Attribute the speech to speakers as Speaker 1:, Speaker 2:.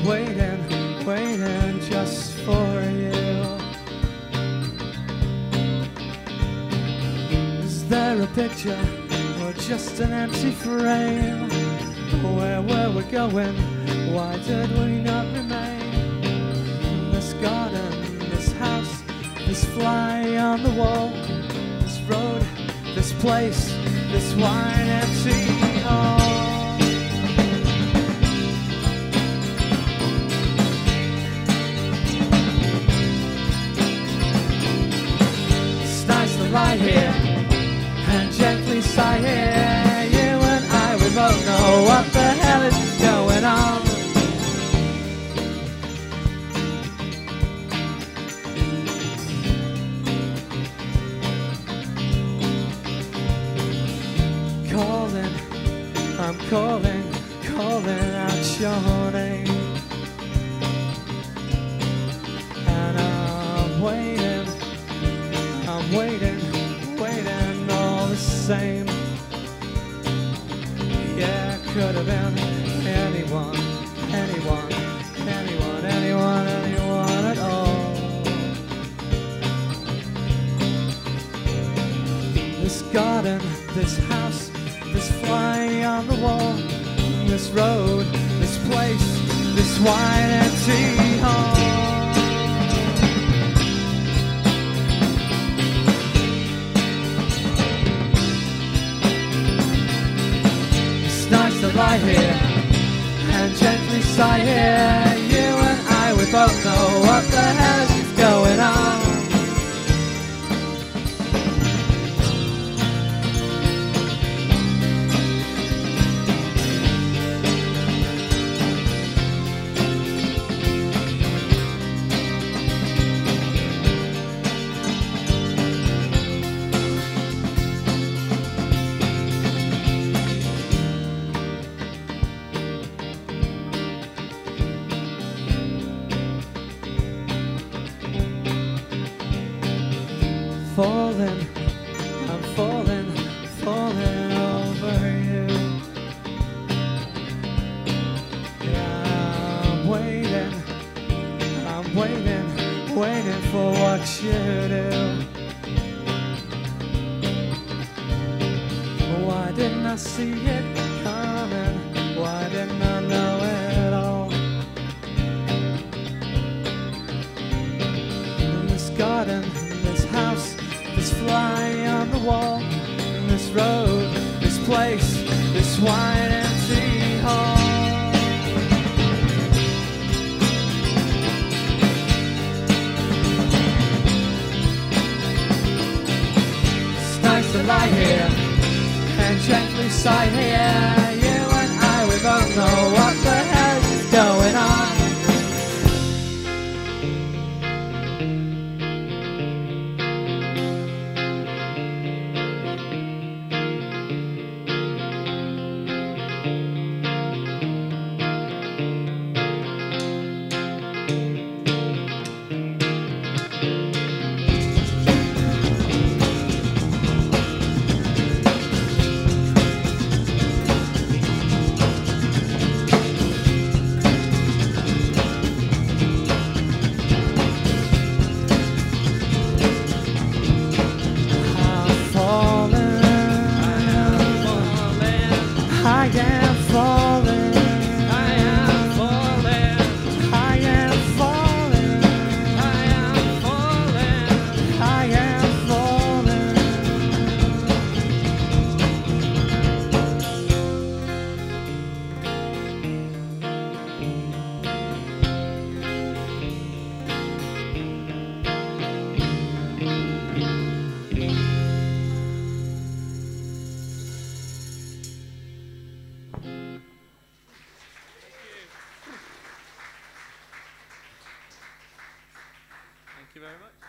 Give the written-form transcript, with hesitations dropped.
Speaker 1: waiting, waiting just for you. Is there a picture or just an empty frame? Where were we going? Why did we not remain? This garden, this house, this fly on the wall, this road, this place, this wine empty hall. It's nice to lie here and gently sigh here. You and I, we both know what the hell is going on. Calling, I'm calling, calling out your name. And I'm waiting, waiting all the same. Yeah, could have been anyone, anyone, anyone, anyone, anyone at all. This garden, this house, this fly on the wall, this road, this place, this wine empty hall. It's nice to lie here and gently sigh here. You and I, we both know what the hell is going on. Falling, I'm falling, falling over you. Yeah, I'm waiting, waiting for what you do. Why didn't I see it coming? Why didn't I know it all? In this garden, this house, this fly on the wall, this road, this place, this wine empty hall. It's nice to lie here and gently sigh here. You and I, we both know what the hell is going on.
Speaker 2: Thank you very much.